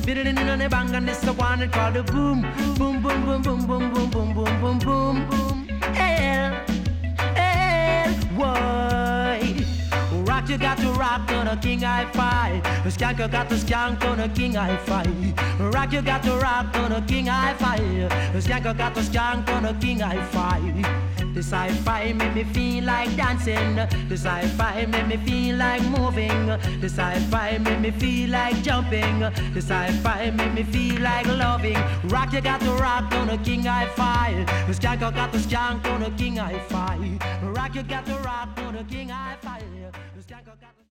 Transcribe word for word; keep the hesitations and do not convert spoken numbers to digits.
Fiddling in on the bang and it's the one that called the boom. Boom, boom, boom, boom, boom, boom, boom, boom, boom, boom, boom. Hell, hell, why? Rock, you got to rock on a king hi-fi. Skank, you got to skank on a king hi-fi. Rock, you got to rock on a king hi-fi. Skank, you got to skank on a king hi-fi. This hi-fi make me feel like dancing. This hi-fi make me feel like moving. This hi-fi make me feel like jumping. This hi-fi make me feel like loving. Rock, you got to rock on a king hi-fi. Skank, you got to skank on a king hi-fi. Rock, you got to rock on a king hi-fi. Skank, you got to